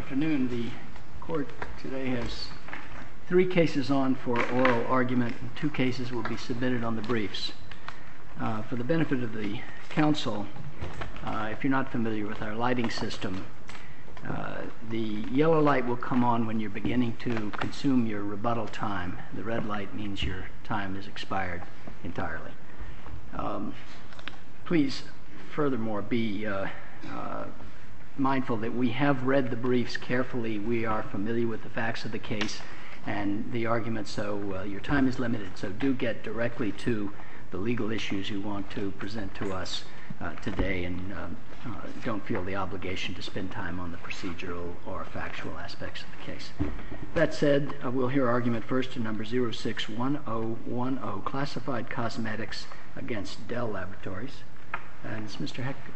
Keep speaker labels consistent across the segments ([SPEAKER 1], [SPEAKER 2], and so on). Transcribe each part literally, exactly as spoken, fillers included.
[SPEAKER 1] afternoon. The court today has three cases on for oral argument, and two cases will be submitted on the briefs. Uh, for the benefit of the council, uh, if you're not familiar with our lighting system, uh, the yellow light will come on when you're beginning to consume your rebuttal time. The red light means your time is expired entirely. Um, please, furthermore, be uh, uh, mindful that we have read the briefs carefully. We are familiar with the facts of the case and the argument, so uh, your time is limited. So do get directly to the legal issues you want to present to us uh, today, and um, uh, don't feel the obligation to spend time on the procedural or factual aspects of the case. That said, uh, we'll hear argument first in number zero six one zero one zero, Classified Cosmetics against Dell Laboratories. And it's Mister Hecker.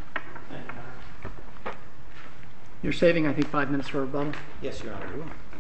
[SPEAKER 1] You're saving, I think, five minutes for rebuttal?
[SPEAKER 2] Yes, Your Honor.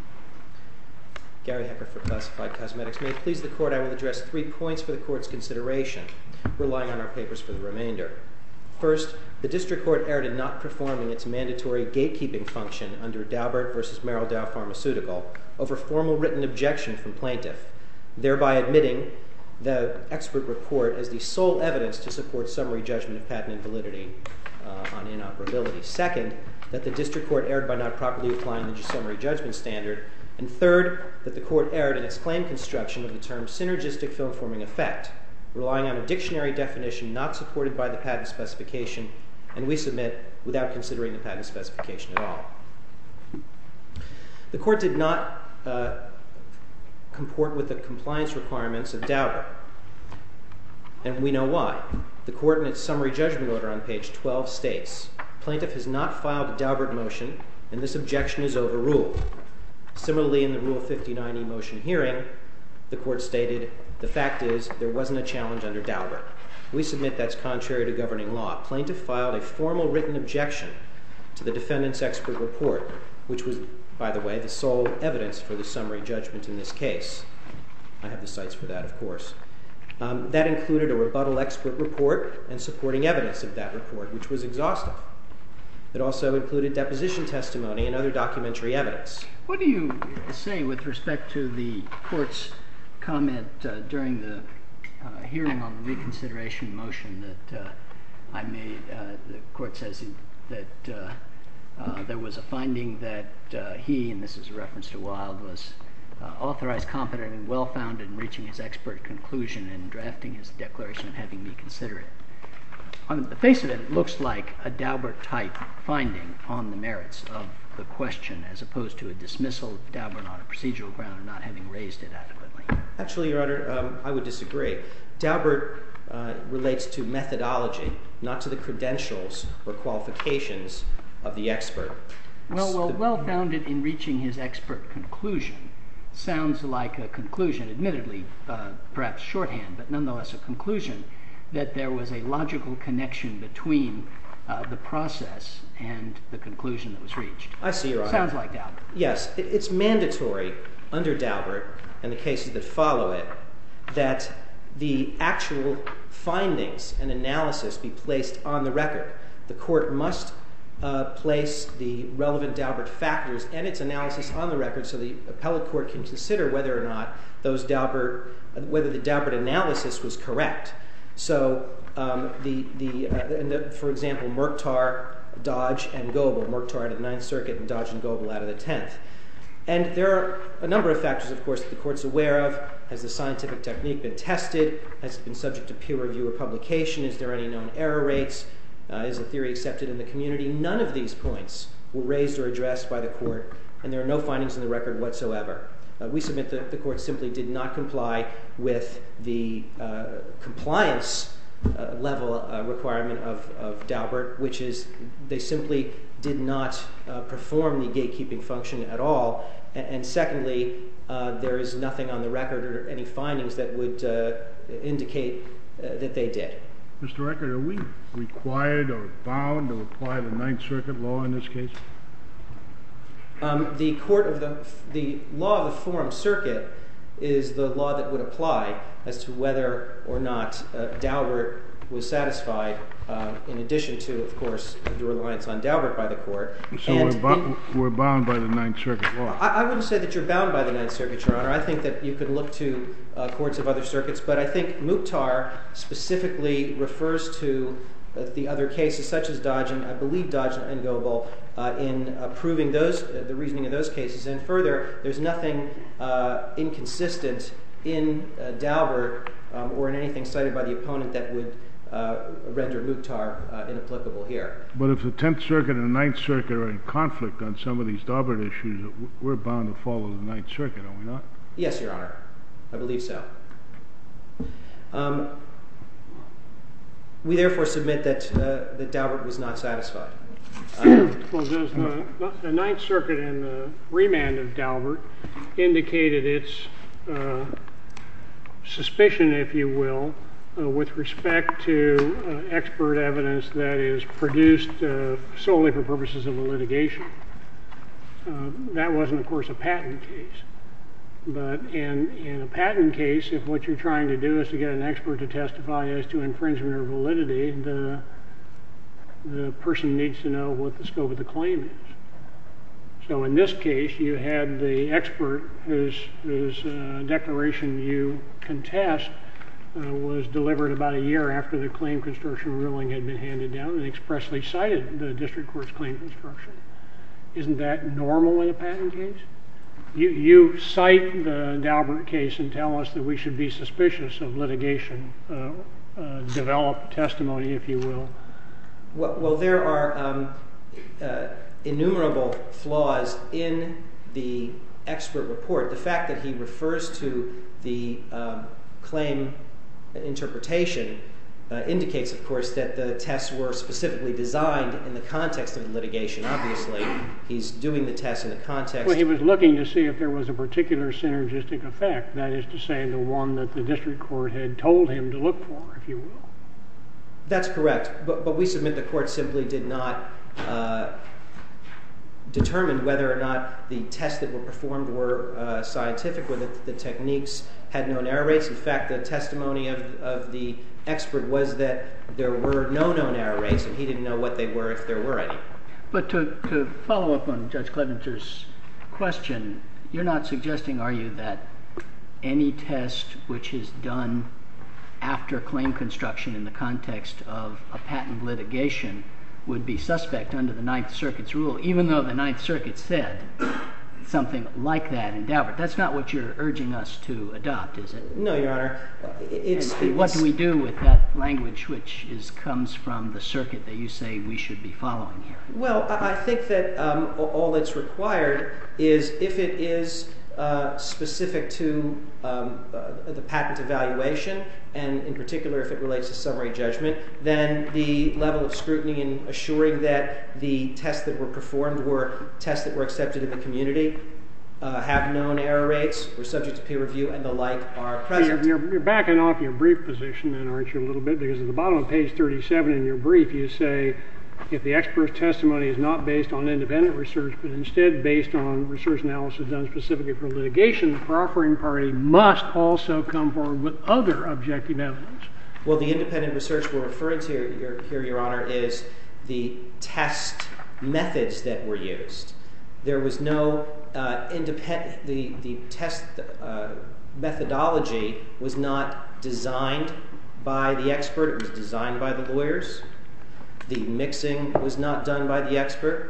[SPEAKER 2] Gary Hecker for Classified Cosmetics. May it please the Court, I will address three points for the Court's consideration, relying on our papers for the remainder. First, the District Court erred in not performing its mandatory gatekeeping function under Daubert v. Merrill Dow Pharmaceutical over formal written objection from plaintiff, thereby admitting the expert report as the sole evidence to support summary judgment of patent invalidity uh, on inoperability. Second, that the District Court erred by not properly applying the summary judgment standard. And third, that the Court erred in its claim construction of the term synergistic film-forming effect, relying on a dictionary definition not supported by the patent specification, and we submit without considering the patent specification at all. The Court did not uh, comport with the compliance requirements of Daubert, and we know why. The Court in its summary judgment order on page twelve states, plaintiff has not filed a Daubert motion, and this objection is overruled. Similarly, in the Rule fifty-nine E motion hearing, the Court stated, the fact is there wasn't a challenge under Daubert. We submit that's contrary to governing law. Plaintiff filed a formal written objection to the defendant's expert report, which was, by the way, the sole evidence for the summary judgment in this case. I have the cites for that, of course. Um, that included a rebuttal expert report and supporting evidence of that report, which was exhaustive. It also included deposition testimony and other documentary evidence.
[SPEAKER 1] What do you say with respect to the Court's comment uh, during the uh, hearing on the reconsideration motion that uh, I made? Uh, the Court says that uh, uh, there was a finding that uh, he, and this is a reference to Wilde, was uh, authorized, competent, and well-founded in reaching his expert conclusion and drafting his declaration and having me consider it. On the face of it, it looks like a Daubert-type finding on the merits of the question, as opposed to a dismissal of Daubert on a procedural ground or not having raised it adequately.
[SPEAKER 2] Actually, Your Honor, um, I would disagree. Daubert uh, relates to methodology, not to the credentials or qualifications of the expert.
[SPEAKER 1] Well, well, well-founded in reaching his expert conclusion sounds like a conclusion, admittedly uh, perhaps shorthand, but nonetheless a conclusion that there was a logical connection between uh, the process and the conclusion that was reached.
[SPEAKER 2] I see, Your Honor.
[SPEAKER 1] Sounds like Daubert.
[SPEAKER 2] Yes, it, it's mandatory under Daubert and the cases that follow it that the actual findings and analysis be placed on the record. The Court must uh, place the relevant Daubert factors and its analysis on the record so the appellate court can consider whether or not those Daubert, whether the Daubert analysis was correct. So, um, the, the, uh, and the, for example, Murkhtar, Dodge, and Goebel. Murkhtar out of the Ninth Circuit and Dodge and Goebel out of the Tenth. And there are a number of factors, of course, that the Court's aware of. Has the scientific technique been tested? Has it been subject to peer review or publication? Is there any known error rates? Uh, is the theory accepted in the community? None of these points were raised or addressed by the Court, and there are no findings in the record whatsoever. Uh, we submit that the Court simply did not comply with the uh, compliance uh, level uh, requirement of, of Daubert, which is they simply did not uh, perform the gatekeeping function at all. And, and secondly, uh, there is nothing on the record or any findings that would uh, indicate uh, that they did.
[SPEAKER 3] Mister Record, are we required or bound to apply the Ninth Circuit law in this case?
[SPEAKER 2] Um, the court of the the law of the Forum Circuit is the law that would apply as to whether or not uh, Daubert was satisfied uh, in addition to, of course, the reliance on Daubert by the court.
[SPEAKER 3] So
[SPEAKER 2] And
[SPEAKER 3] we're, bo
[SPEAKER 2] in,
[SPEAKER 3] we're bound by the Ninth Circuit law.
[SPEAKER 2] I, I wouldn't say that you're bound by the Ninth Circuit, Your Honor. I think that you can look to uh, courts of other circuits, but I think Mukhtar specifically refers to uh, the other cases, such as Dodge and I believe Dodge and Goebel, uh, in approving those, uh, the reasoning of those cases. And further, there's nothing uh, inconsistent in uh, Daubert um, or in anything cited by the opponent that would uh, render Mukhtar uh, inapplicable here.
[SPEAKER 3] But if the Tenth Circuit and the Ninth Circuit are in conflict on some of these Daubert issues, we're bound to follow the Ninth Circuit, are we not?
[SPEAKER 2] Yes, Your Honor. I believe so. Um, we therefore submit that, uh, that Daubert was not satisfied.
[SPEAKER 4] Um, well, does the, the Ninth Circuit in the remand of Daubert indicated its uh, suspicion, if you will, uh, with respect to uh, expert evidence that is produced uh, solely for purposes of a litigation? Uh, that wasn't, of course, a patent case. But in, in a patent case, if what you're trying to do is to get an expert to testify as to infringement or validity, the, the person needs to know what the scope of the claim is. So in this case, you had the expert whose, whose uh, declaration you contest uh, was delivered about a year after the claim construction ruling had been handed down and expressly cited the district court's claim construction. Isn't that normal in a patent case? You, you cite the Daubert case and tell us that we should be suspicious of litigation, uh, uh, developed testimony, if you will.
[SPEAKER 2] Well, well there are um, uh, innumerable flaws in the expert report. The fact that he refers to the um, claim interpretation uh, indicates, of course, that the tests were specifically designed in the context of the litigation. Obviously, he's doing the tests in the context.
[SPEAKER 4] Well, he was looking to see if there was a particular synergistic effect, that is to say, the one that the district court had told him to look for, if you will.
[SPEAKER 2] That's correct, but, but we submit the court simply did not uh, determine whether or not the tests that were performed were uh, scientific, whether the, the techniques had known error rates. In fact, the testimony of, of the expert was that there were no known error rates, and he didn't know what they were if there were any.
[SPEAKER 1] But to, to follow up on Judge Clevenger's question, you're not suggesting, are you, that any test which is done after claim construction in the context of a patent litigation would be suspect under the Ninth Circuit's rule, even though the Ninth Circuit said something like that in Daubert? That's not what you're urging us to adopt, is it?
[SPEAKER 2] No, Your Honor. It's,
[SPEAKER 1] and, and
[SPEAKER 2] it's,
[SPEAKER 1] what do we do with that language which is comes from the circuit that you say we should be following here?
[SPEAKER 2] Well, I think that um, all that's required is if it is uh, specific to um, uh, the patent evaluation, and in particular if it relates to summary judgment, then the level of scrutiny in assuring that the tests that were performed were tests that were accepted in the community, uh, have known error rates, were subject to peer review, and the like are present.
[SPEAKER 4] You're, you're backing off your brief position then, aren't you, a little bit? Because at the bottom of page thirty-seven in your brief, you say, if the expert's testimony is not based on independent research, but instead based on research analysis done specifically for litigation, the proffering party must also come forward with other objective evidence.
[SPEAKER 2] Well, the independent research we're referring to here, here, Your Honor, is the test methods that were used. There was no uh, independent, the, the test uh, methodology was not designed by the expert, it was designed by the lawyers. The mixing was not done by the expert.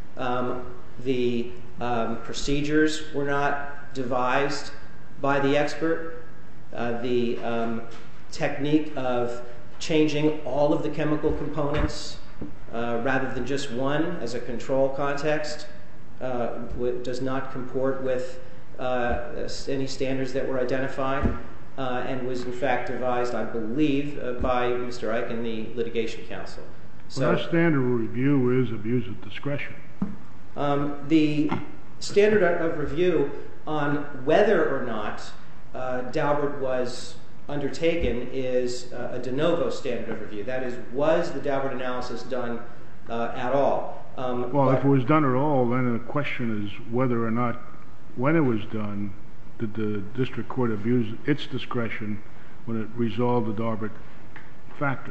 [SPEAKER 2] Um, the um, procedures were not devised by the expert. Uh, the um, technique of changing all of the chemical components uh, rather than just one as a control context uh, does not comport with uh, any standards that were identified uh, and was in fact devised, I believe, uh, by Mister Ike and the litigation counsel. So,
[SPEAKER 3] well, our standard review is abuse of discretion.
[SPEAKER 2] Um, the standard of review on whether or not uh, Daubert was undertaken is uh, a de novo standard of review. That is, was the Daubert analysis done uh, at all? Um,
[SPEAKER 3] well, if it was done at all, then the question is whether or not, when it was done, did the district court abuse its discretion when it resolved the Daubert factors?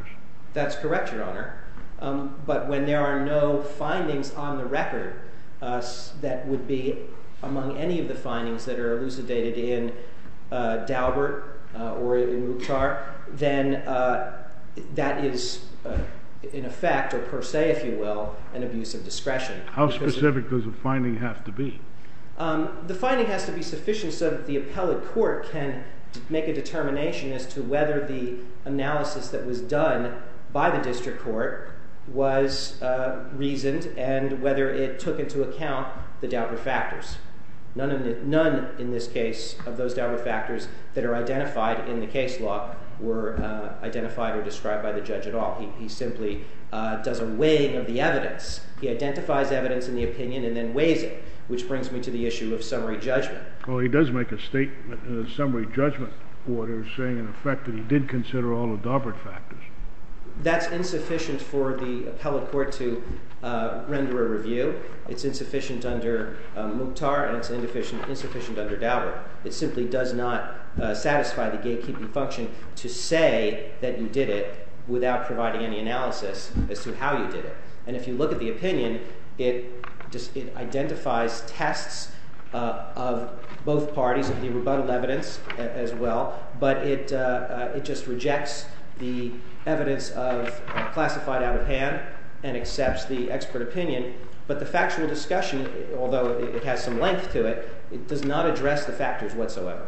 [SPEAKER 2] That's correct, Your Honor. Um, but when there are no findings on the record uh, that would be among any of the findings that are elucidated in uh, Daubert uh, or in Mukhtar, then uh, that is, uh, in effect, or per se, if you will, an abuse of discretion.
[SPEAKER 3] How specific does a finding have to be?
[SPEAKER 2] Um, the finding has to be sufficient so that the appellate court can make a determination as to whether the analysis that was done by the district court was uh, reasoned and whether it took into account the Daubert factors. None in, the, none in this case of those Daubert factors that are identified in the case law were uh, identified or described by the judge at all. He, he simply uh, does a weighing of the evidence. He identifies evidence in the opinion and then weighs it, which brings me to the issue of summary judgment.
[SPEAKER 3] Well, he does make a statement in a summary judgment order saying, in effect, that he did consider all the Daubert factors.
[SPEAKER 2] That's insufficient for the appellate court to uh, render a review. It's insufficient under um, Mukhtar, and it's insufficient, insufficient under Daubert. It simply does not uh, satisfy the gatekeeping function to say that you did it without providing any analysis as to how you did it. And if you look at the opinion, it just it identifies tests uh, of both parties, of the rebuttal evidence as well, but it uh, uh, it just rejects the evidence of uh, classified out of hand and accepts the expert opinion. But the factual discussion, although it has some length to it, it does not address the factors whatsoever.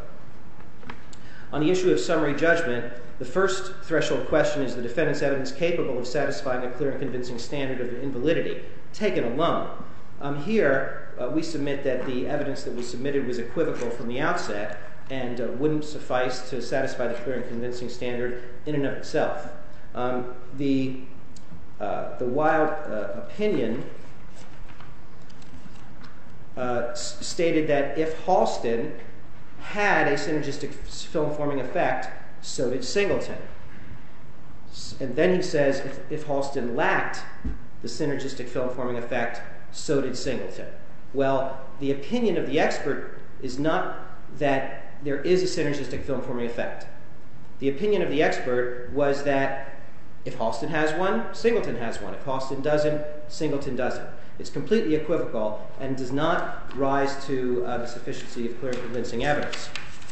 [SPEAKER 2] On the issue of summary judgment, the first threshold question is the defendant's evidence capable of satisfying a clear and convincing standard of invalidity, taken alone. Um, here, uh, we submit that the evidence that was submitted was equivocal from the outset and uh, wouldn't suffice to satisfy the clear and convincing standard in and of itself. Um, the, uh, the Wild uh, opinion uh, s- stated that if Halston had a synergistic film-forming effect, so did Singleton. S- and then he says if, if Halston lacked the synergistic film-forming effect, so did Singleton. Well, the opinion of the expert is not that there is a synergistic film-forming effect. The opinion of the expert was that if Halston has one, Singleton has one. If Halston doesn't, Singleton doesn't. It's completely equivocal and does not rise to uh, the sufficiency of clear and convincing evidence.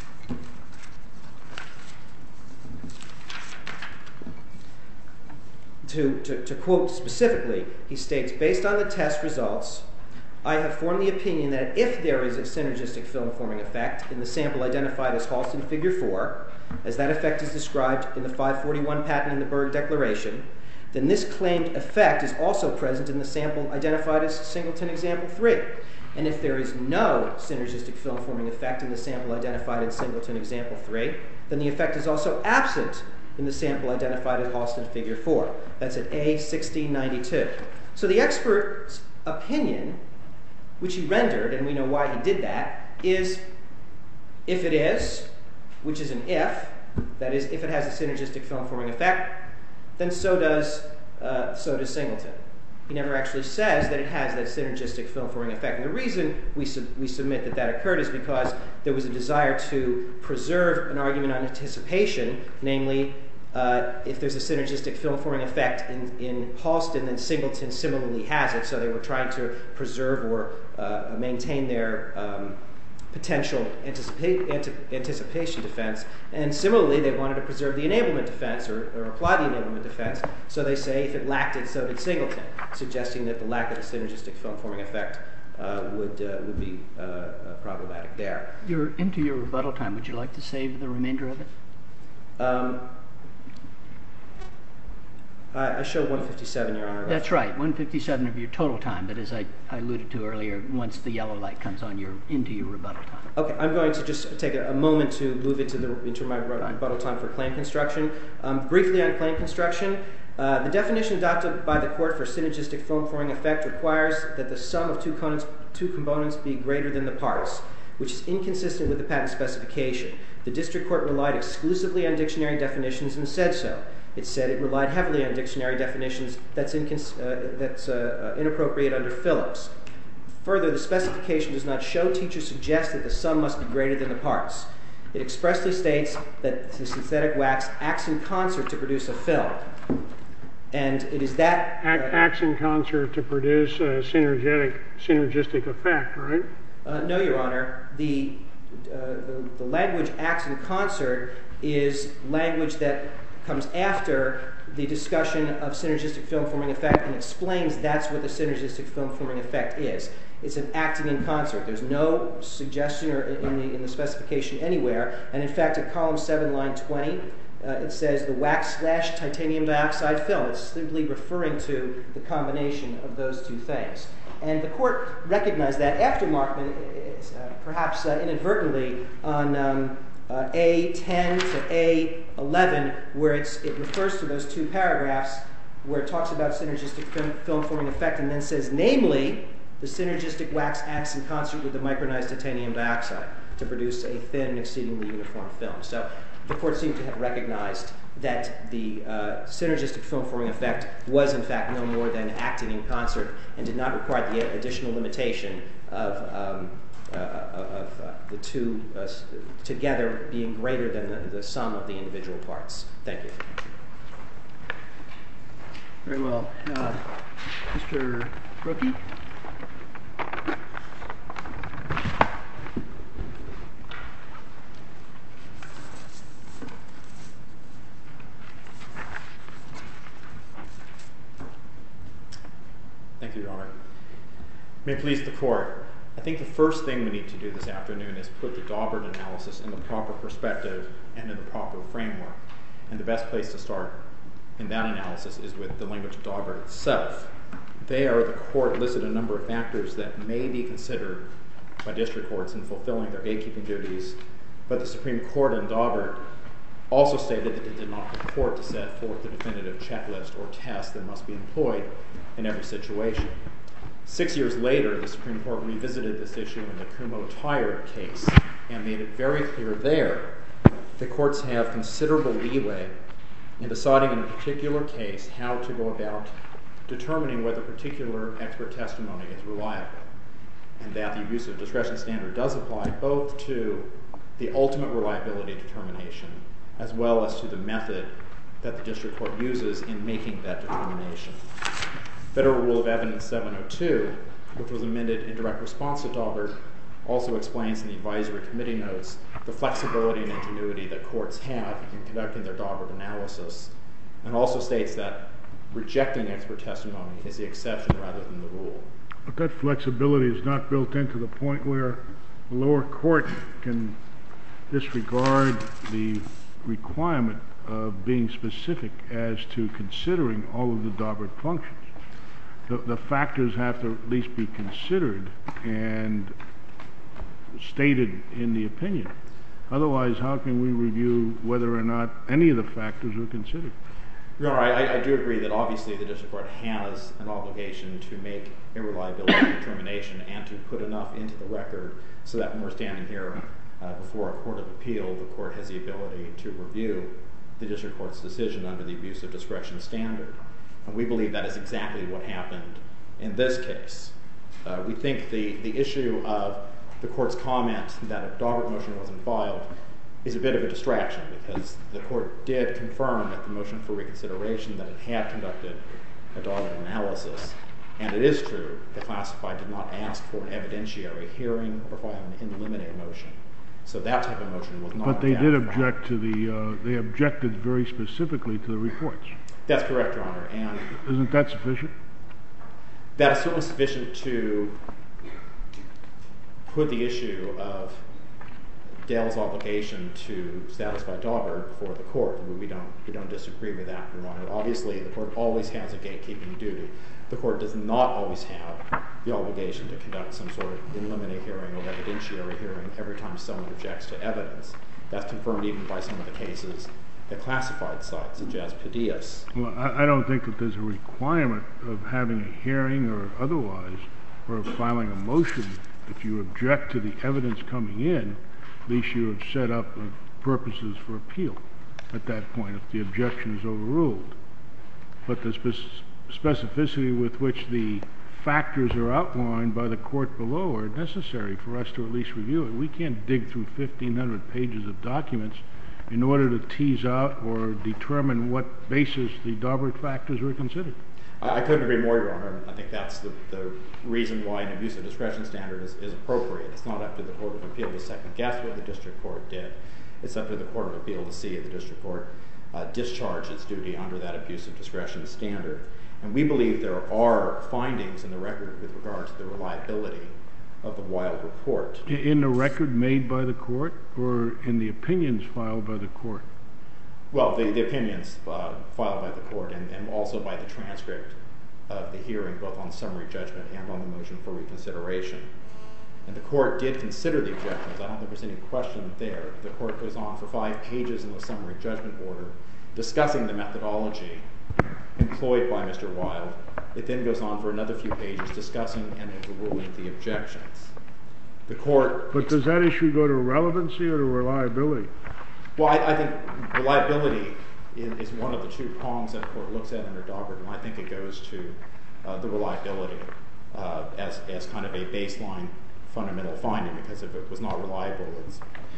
[SPEAKER 2] To, to, to quote specifically, he states, based on the test results, I have formed the opinion that if there is a synergistic film-forming effect in the sample identified as Halston Figure four, as that effect is described in the five forty-one patent in the Berg Declaration, then this claimed effect is also present in the sample identified as Singleton Example three. And if there is no synergistic film-forming effect in the sample identified in Singleton Example three, then the effect is also absent in the sample identified as Halston Figure four. That's at A sixteen ninety-two. So the expert's opinion, which he rendered, and we know why he did that, is if it is, which is an if, that is, if it has a synergistic film-forming effect, then so does uh, so does Singleton. He never actually says that it has that synergistic film-forming effect. And the reason we, sub- we submit that that occurred is because there was a desire to preserve an argument on anticipation, namely, uh, if there's a synergistic film-forming effect in, in Halston, then Singleton similarly has it. So they were trying to preserve or uh, maintain their um, potential anticipa- anti- anticipation defense. And similarly, they wanted to preserve the enablement defense or, or apply the enablement defense. So they say if it lacked it, so did Singleton, suggesting that the lack of a synergistic film-forming effect uh, would uh, would be uh, uh, problematic there.
[SPEAKER 1] You're into your rebuttal time. Would you like to save the remainder of it?
[SPEAKER 2] Um, I, I show one fifty-seven, Your Honor.
[SPEAKER 1] That's right, one fifty-seven of your total time, but as I, I alluded to earlier, once the yellow light comes on, you're into your rebuttal time.
[SPEAKER 2] Okay, I'm going to just take a, a moment to move into the into my rebuttal time for claim construction. Um, briefly on claim construction, uh, the definition adopted by the court for synergistic film-forming effect requires that the sum of two components, two components be greater than the parts, which is inconsistent with the patent specification. The district court relied exclusively on dictionary definitions and said so. It said it relied heavily on dictionary definitions that's, incons- uh, that's uh, uh, inappropriate under Phillips. Further, the specification does not show, teach, or suggest that the sum must be greater than the parts. It expressly states that the synthetic wax acts in concert to produce a film. And it is that...
[SPEAKER 4] Act,
[SPEAKER 2] uh,
[SPEAKER 4] acts in concert to produce a synergetic, synergistic effect, right?
[SPEAKER 2] Uh, no, Your Honor. The, uh, the, the language acts in concert is language that comes after the discussion of synergistic film-forming effect and explains that's what the synergistic film-forming effect is. It's an acting in concert. There's no suggestion or in the, in the specification anywhere. And in fact, at column seven, line twenty, uh, it says the wax slash titanium dioxide film. It's simply referring to the combination of those two things. And the court recognized that after Markman, uh, perhaps uh, inadvertently, on um, uh, A ten to A eleven, where it's, it refers to those two paragraphs where it talks about synergistic film, film-forming effect and then says, namely, the synergistic wax acts in concert with the micronized titanium dioxide to produce a thin and exceedingly uniform film. So the court seemed to have recognized that the uh, synergistic film-forming effect was in fact no more than acting in concert and did not require the additional limitation of, um, uh, of uh, the two uh, together being greater than the, the sum of the individual parts. Thank you.
[SPEAKER 1] Very well. Uh, Mister Brookie?
[SPEAKER 5] Thank you, Your Honor. May it please the Court, I think the first thing we need to do this afternoon is put the Daubert analysis in the proper perspective and in the proper framework. And the best place to start in that analysis is with the language of Daubert itself. There, the Court listed a number of factors that may be considered by district courts in fulfilling their gatekeeping duties, but the Supreme Court in Daubert also stated that it did not purport to set forth the definitive checklist or test that must be employed in every situation. Six years later, the Supreme Court revisited this issue in the Kumho Tire case and made it very clear there that courts have considerable leeway in deciding in a particular case how to go about determining whether particular expert testimony is reliable, and that the abuse of discretion standard does apply both to the ultimate reliability determination as well as to the method that the district court uses in making that determination. Federal Rule of Evidence seven oh two, which was amended in direct response to Daubert, also explains in the advisory committee notes the flexibility and ingenuity that courts have in conducting their Daubert analysis, and also states that rejecting expert testimony is the exception rather than the rule.
[SPEAKER 3] But that flexibility is not built into the point where the lower court can disregard the requirement of being specific as to considering all of the Daubert functions. The, the factors have to at least be considered and stated in the opinion. Otherwise, how can we review whether or not any of the factors are considered?
[SPEAKER 5] Your Honor, I, I do agree that obviously the district court has an obligation to make a reliability determination and to put enough into the record so that when we're standing here uh, before a court of appeal, the court has the ability to review the district court's decision under the abuse of discretion standard. And we believe that is exactly what happened in this case. Uh, we think the, the issue of the court's comment that a Daubert motion wasn't filed is a bit of a distraction because the court did confirm at the motion for reconsideration that it had conducted a Daubert analysis. And it is true that Classified did not ask for an evidentiary hearing or file an in limine motion. So that type of motion was not.
[SPEAKER 3] But they did object to the, uh, they objected very specifically to the reports.
[SPEAKER 5] That's correct, Your Honor. And
[SPEAKER 3] isn't that sufficient?
[SPEAKER 5] That is certainly sufficient to put the issue of Dell's obligation to satisfy Daubert before the court. We don't, we don't disagree with that, Your Honor. Obviously, the court always has a gatekeeping duty. The court does not always have the obligation to conduct some sort of in limine hearing or evidentiary hearing every time someone objects to evidence. That's confirmed even by some of the cases that Classified cites, such as Padillas.
[SPEAKER 3] Well, I, I don't think that there's a requirement of having a hearing or otherwise, or of filing a motion. If you object to the evidence coming in, at least you have set up uh, purposes for appeal at that point if the objection is overruled. But the spe specificity with which the factors are outlined by the court below are necessary for us to at least review it. We can't dig through fifteen hundred pages of documents in order to tease out or determine what basis the Daubert factors were considered.
[SPEAKER 5] I, I couldn't agree more, Your Honor. I think that's the, the reason why an abuse of discretion standard is, is appropriate. It's not up to the Court of Appeal to second guess what the district court did. It's up to the Court of Appeal to see if the district court uh, discharged its duty under that abuse of discretion standard. And we believe there are findings in the record with regard to the reliability of the Wild report.
[SPEAKER 3] In the record made by the court or in the opinions filed by the court?
[SPEAKER 5] Well, the, the opinions uh, filed by the court and, and also by the transcript of the hearing, both on summary judgment and on the motion for reconsideration. And the court did consider the objections. I don't think there's any question there. The court goes on for five pages in the summary judgment order discussing the methodology employed by Mister Wild. It then goes on for another few pages discussing and overruling the objections. The court...
[SPEAKER 3] But does that issue go to relevancy or to reliability?
[SPEAKER 5] Well, I, I think reliability is, is one of the two prongs that the court looks at under Daubert, and I think it goes to uh, the reliability uh, as, as kind of a baseline fundamental finding, because if it was not reliable, it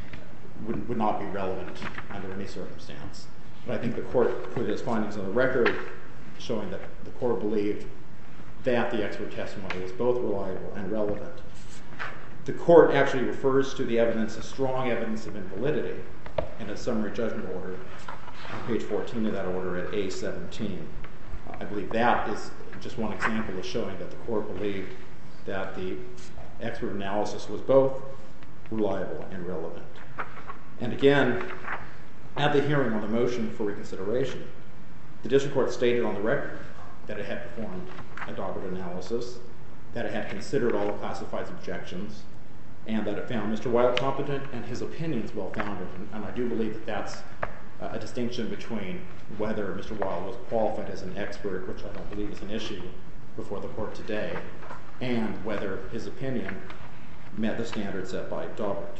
[SPEAKER 5] would, would not be relevant under any circumstance. But I think the court put its findings on the record showing that the court believed that the expert testimony was both reliable and relevant. The court actually refers to the evidence as strong evidence of invalidity in a summary judgment order on page fourteen of that order at A seventeen. Uh, I believe that is just one example of showing that the court believed that the expert analysis was both reliable and relevant. And again, at the hearing on the motion for reconsideration, the district court stated on the record that it had performed a Daubert analysis, that it had considered all the classified objections, and that it found Mister Wild competent and his opinions well-founded. And, and I do believe that that's uh, a distinction between whether Mister Wild was qualified as an expert, which I don't believe is an issue before the court today, and whether his opinion met the standards set by Daubert.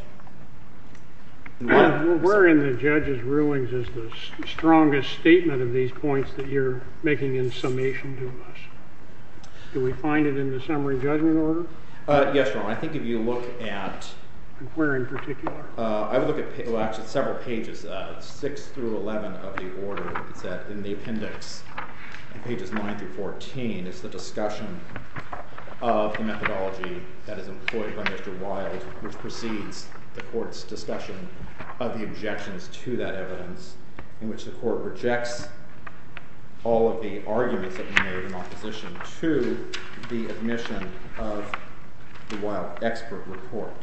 [SPEAKER 4] Where in the judge's rulings is the strongest statement of these points that you're making in summation to us? Do we find it in the summary judgment order?
[SPEAKER 5] Uh, yes, Your Honor. I think if you look at...
[SPEAKER 4] And where in particular?
[SPEAKER 5] Uh, I would look at, well, actually several pages, uh, six through eleven of the order. It's at, in the appendix, on pages nine through fourteen, is the discussion of the methodology that is employed by Mister Wild, which precedes the court's discussion of the objections to that evidence, in which the court rejects all of the arguments that were made in opposition to the admission of the Wild expert report.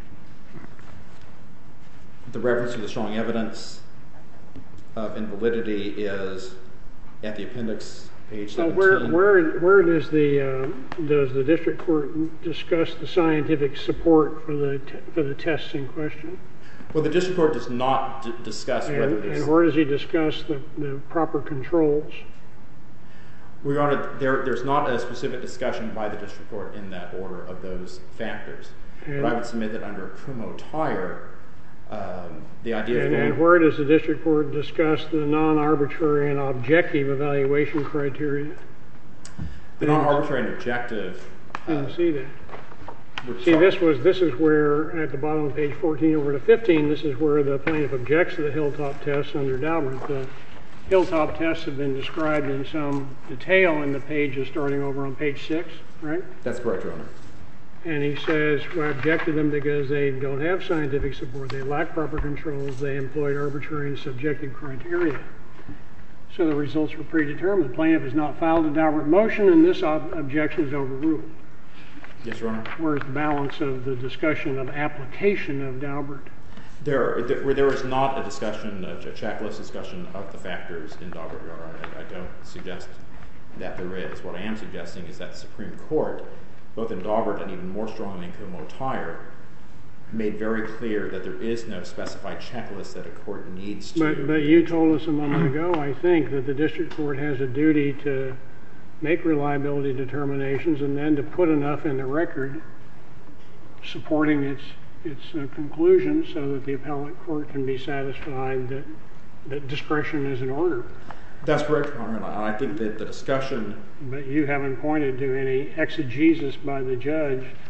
[SPEAKER 5] The reference to the strong evidence of invalidity is at the appendix, page seventeen.
[SPEAKER 4] So where, where, where does the uh, does the district court discuss the scientific support for the t for the tests in question?
[SPEAKER 5] Well, the district court does not d discuss
[SPEAKER 4] and,
[SPEAKER 5] whether there's...
[SPEAKER 4] And where does he discuss the, the proper controls?
[SPEAKER 5] Your Honor, there, there's not a specific discussion by the district court in that order of those factors. And but I would submit that under Kumho-Tyer, um, the idea
[SPEAKER 4] and,
[SPEAKER 5] of...
[SPEAKER 4] And where does the district court discuss the non-arbitrary and objective evaluation criteria?
[SPEAKER 5] The non-arbitrary and objective...
[SPEAKER 4] I didn't
[SPEAKER 5] uh,
[SPEAKER 4] see that. See, this was this is where, at the bottom of page fourteen over to fifteen, this is where the plaintiff objects to the Hilltop tests under Daubert. The Hilltop tests have been described in some detail in the pages starting over on page six, right?
[SPEAKER 5] That's correct, Your Honor.
[SPEAKER 4] And he says, well, I object to them because they don't have scientific support, they lack proper controls, they employed arbitrary and subjective criteria. So the results were predetermined. The plaintiff has not filed a Daubert motion, and this ob objection is overruled.
[SPEAKER 5] Yes, Your Honor.
[SPEAKER 4] Where's the balance of the discussion of application of Daubert?
[SPEAKER 5] There, there, there is not a discussion, a checklist discussion of the factors in Daubert, Your Honor. I, I don't suggest that there is. What I am suggesting is that the Supreme Court, both in Daubert and even more strongly in Kumho-Tyer, made very clear that there is no specified checklist that a court needs to...
[SPEAKER 4] But, but you told us a moment ago, I think, that the district court has a duty to make reliability determinations and then to put enough in the record supporting its its uh, conclusions so that the appellate court can be satisfied that, that discretion is in order.
[SPEAKER 5] That's correct, Your Honor, and I think that the discussion...
[SPEAKER 4] But you haven't pointed to any exegesis by the judge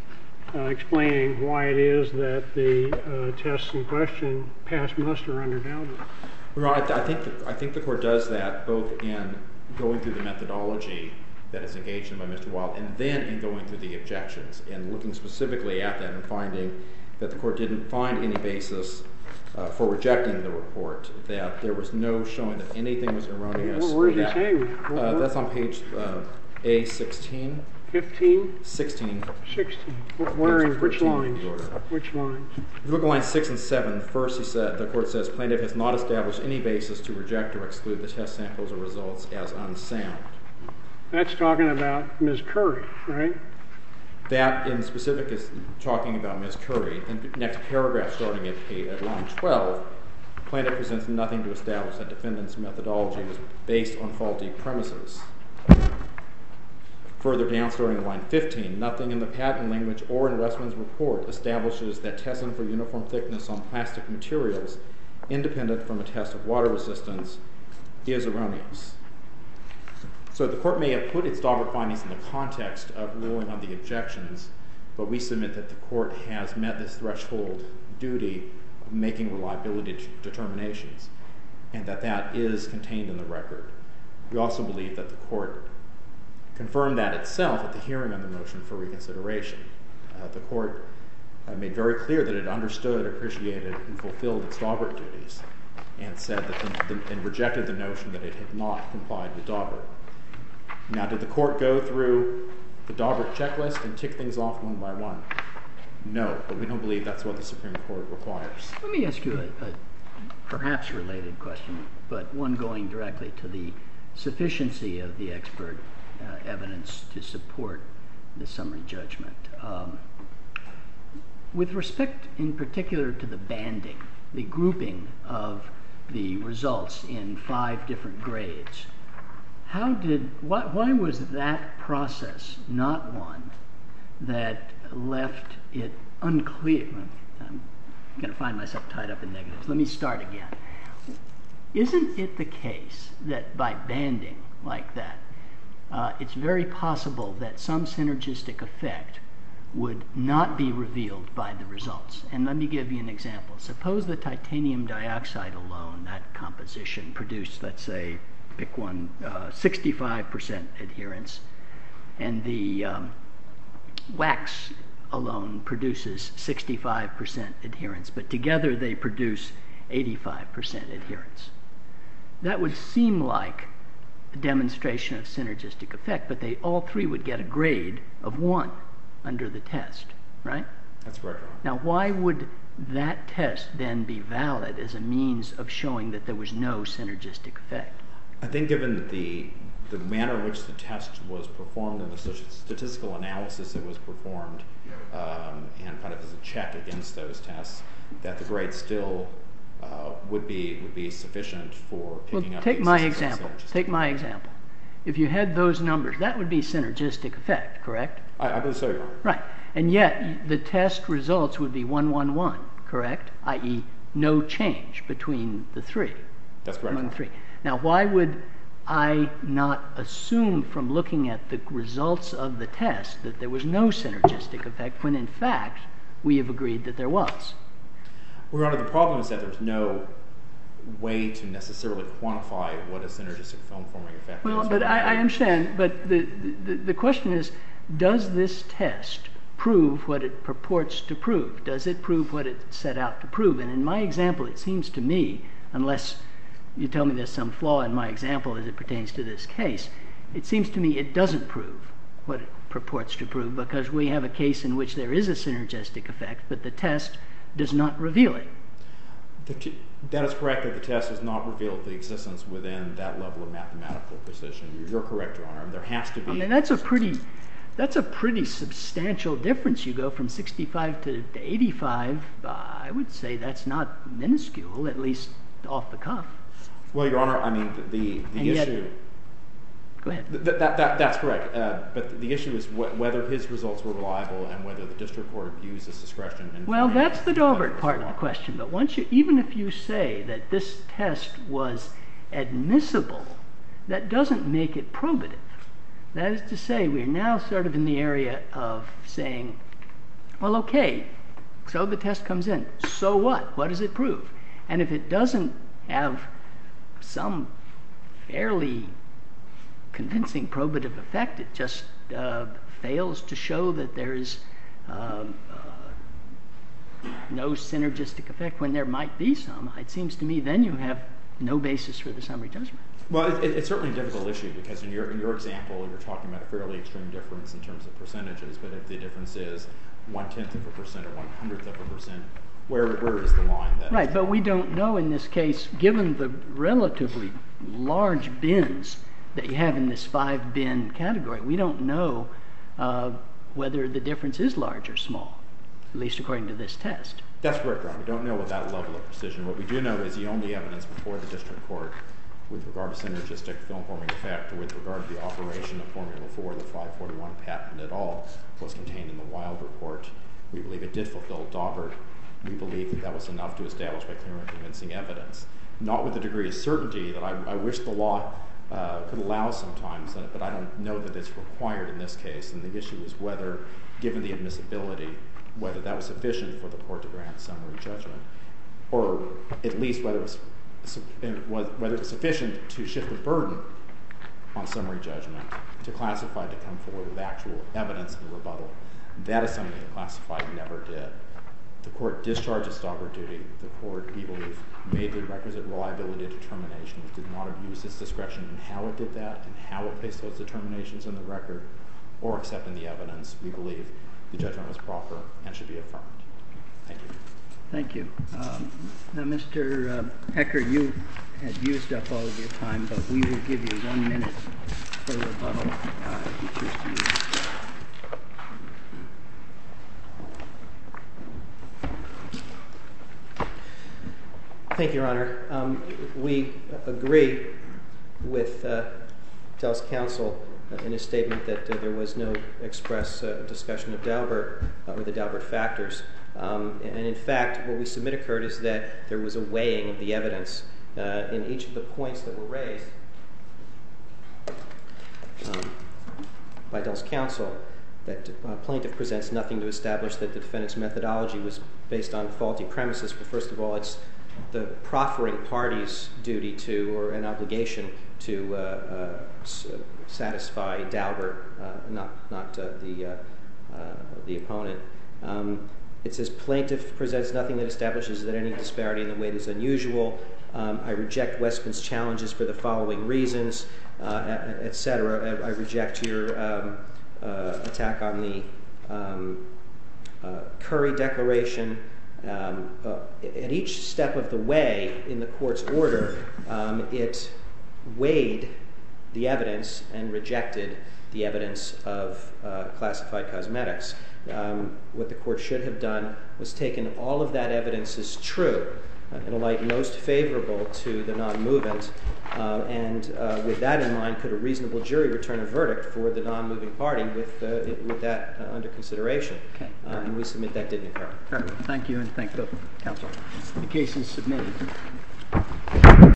[SPEAKER 4] uh, explaining why it is that the uh, tests in question pass muster under Daubert.
[SPEAKER 5] Your Honor, I, th I think the, I think the court does that both in going through the methodology that is engaged in by Mister Wild, and then in going through the objections and looking specifically at that and finding that the court didn't find any basis uh, for rejecting the report, that there was no showing that anything was erroneous.
[SPEAKER 4] Well, where is he
[SPEAKER 5] that,
[SPEAKER 4] saying that? What,
[SPEAKER 5] uh,
[SPEAKER 4] what?
[SPEAKER 5] That's on page uh, A sixteen.
[SPEAKER 4] fifteen?
[SPEAKER 5] sixteen.
[SPEAKER 4] sixteen. Where in which lines? Which lines?
[SPEAKER 5] If you look at lines six and seven, first he said, the court says, plaintiff has not established any basis to reject or exclude the test samples or results as unsound.
[SPEAKER 4] That's talking about Miz Curry, right?
[SPEAKER 5] That in specific is talking about Miz Curry. And the next paragraph starting at, at line twelve, plaintiff presents nothing to establish that defendant's methodology was based on faulty premises. Further down, starting at line fifteen, nothing in the patent language or in Westman's report establishes that testing for uniform thickness on plastic materials, independent from a test of water resistance, is erroneous. So the court may have put its Daubert findings in the context of ruling on the objections, but we submit that the court has met this threshold duty of making reliability determinations, and that that is contained in the record. We also believe that the court confirmed that itself at the hearing on the motion for reconsideration. Uh, the court uh, made very clear that it understood, appreciated, and fulfilled its Daubert duties, and said that the, the, and rejected the notion that it had not complied with Daubert. Now, did the court go through the Daubert checklist and tick things off one by one? No, but we don't believe that's what the Supreme Court requires.
[SPEAKER 1] Let me ask you a, a perhaps related question, but one going directly to the sufficiency of the expert uh, evidence to support the summary judgment. Um, with respect in particular to the banding, the grouping of the results in five different grades, how did, why, why was that process not one that left it unclear? I'm going to find myself tied up in negatives. Let me start again. Isn't it the case that by banding like that, uh, it's very possible that some synergistic effect would not be revealed by the results? And let me give you an example. Suppose the titanium dioxide alone, that composition, produced, let's say, pick one, uh, sixty-five percent adherence, and the um, wax alone produces sixty-five percent adherence, but together they produce eighty-five percent adherence. That would seem like a demonstration of synergistic effect, but they all three would get a grade of one under the test, right?
[SPEAKER 5] That's correct.
[SPEAKER 1] Now, why would that test then be valid as a means of showing that there was no synergistic effect?
[SPEAKER 5] I think given the the manner in which the test was performed and the statistical analysis that was performed, um, and kind of as a check against those tests, that the grade still uh, would be would be sufficient for picking
[SPEAKER 1] well,
[SPEAKER 5] up.
[SPEAKER 1] Take
[SPEAKER 5] the
[SPEAKER 1] my
[SPEAKER 5] existence of
[SPEAKER 1] example.
[SPEAKER 5] synergistic.
[SPEAKER 1] Take my example. If you had those numbers, that would be synergistic effect, correct?
[SPEAKER 5] I, I believe so, Your Honor.
[SPEAKER 1] Right. And yet the test results would be one one one, correct? that is, no change between the three.
[SPEAKER 5] That's correct.
[SPEAKER 1] Among the three. Now, why would I not assume from looking at the results of the test that there was no synergistic effect when in fact we have agreed that there was?
[SPEAKER 5] Well, Your Honor, the problem is that there's no way to necessarily quantify what a synergistic film forming effect
[SPEAKER 1] well,
[SPEAKER 5] is.
[SPEAKER 1] Well, but I, I understand. But the, the, the question is, does this test prove what it purports to prove? Does it prove what it set out to prove? And in my example, it seems to me, unless you tell me there's some flaw in my example as it pertains to this case, it seems to me it doesn't prove what it purports to prove, because we have a case in which there is a synergistic effect, but the test does not reveal it.
[SPEAKER 5] The, that is correct, that the test does not reveal the existence within that level of mathematical precision. You're correct, Your Honor. There has to be.
[SPEAKER 1] I mean, that's a pretty, that's a pretty substantial difference. You go from sixty-five to, to eighty-five. Uh, I would say that's not minuscule, at least off the cuff.
[SPEAKER 5] Well, Your Honor, I mean, the, the
[SPEAKER 1] and
[SPEAKER 5] issue...
[SPEAKER 1] Yet, go ahead.
[SPEAKER 5] Th that, that, that's correct, uh, but the issue is wh whether his results were reliable and whether the district court abused its discretion. In
[SPEAKER 1] well, that's the Daubert part of the question, but once you, even if you say that this test was admissible, that doesn't make it probative. That is to say, we're now sort of in the area of saying, Well, okay, so the test comes in. So what? What does it prove? And if it doesn't have some fairly convincing probative effect, it just uh, fails to show that there is um, uh, no synergistic effect when there might be some. It seems to me then you have no basis for the summary judgment.
[SPEAKER 5] Well, it, it's certainly a difficult issue because in your, in your example, you're talking about a fairly extreme difference in terms of percentages, but if the difference is one-tenth of a percent or one-hundredth of a percent, where, where is the line? That
[SPEAKER 1] right, but we don't know in this case, given the relatively large bins that you have in this five-bin category, we don't know uh, whether the difference is large or small, at least according to this test.
[SPEAKER 5] That's correct, Ron. We don't know with that level of precision. What we do know is the only evidence before the district court with regard to synergistic film-forming effect or with regard to the operation of Formula four, the five forty-one patent at all, was contained in the Wild report. We believe it did fulfill Daubert. We believe that that was enough to establish by clear and convincing evidence. Not with the degree of certainty that I, I wish the law uh, could allow sometimes, but I don't know that it's required in this case. And the issue is whether, given the admissibility, whether that was sufficient for the court to grant summary judgment, or at least whether it was, whether it was sufficient to shift the burden on summary judgment to Classified to come forward with actual evidence and rebuttal. That is something that Classified never did. The court discharged its Daubert duty. The court, we believe, made the requisite reliability determination. It did not abuse its discretion in how it did that and how it placed those determinations in the record or accepting the evidence. We believe the judgment was proper and should be affirmed. Thank you.
[SPEAKER 1] Thank you. Um, now, Mister Uh, Hecker, you had used up all of your time, but we will give you one minute for rebuttal uh, if you choose to use it.
[SPEAKER 2] Thank you, Your Honor. Um, we agree with uh, Dell's counsel uh, in his statement that uh, there was no express uh, discussion of Daubert uh, or the Daubert factors. Um, and in fact, what we submit occurred is that there was a weighing of the evidence uh, in each of the points that were raised um, by Dell's counsel. That uh, plaintiff presents nothing to establish that the defendant's methodology was based on faulty premises. Well, first of all, it's the proffering party's duty to, or an obligation to uh, uh, s- satisfy Daubert, uh, not not uh, the uh, uh, the opponent. Um, it says plaintiff presents nothing that establishes that any disparity in the weight is unusual. Um, I reject Westman's challenges for the following reasons, uh, et cetera. I, I reject your um, uh, attack on the um, uh, Curry Declaration. Um, uh, at each step of the way in the court's order, um, it weighed the evidence and rejected the evidence of uh, Classified Cosmetics. Um, what the court should have done was taken all of that evidence as true, uh, in a light most favorable to the non-movement, uh, and uh, with that in mind, could a reasonable jury return a verdict for the non-moving party with uh, with that uh, under consideration?
[SPEAKER 1] Okay.
[SPEAKER 2] Uh, and we submit that didn't occur.
[SPEAKER 1] Very well. Thank you, and thank both counsel. The case is submitted.